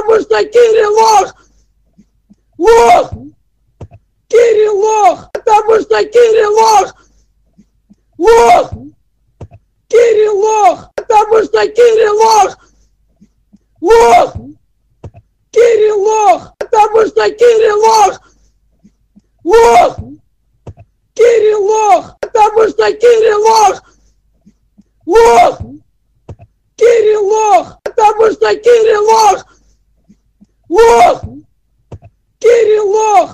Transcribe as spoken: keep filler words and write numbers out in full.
потому что Кирилл лох! Лох! Кирилл лох! Потому что Кирилл лох! Лох! Кирилл лох! Потому что Кирилл лох! Лох! Кирилл лох! Потому что Кирилл лох! Лох! Кирилл лох! Потому что Кирилл лох! Лох! Кирилл лох! Потому что Кирилл лох! Лох! Кирилл лох!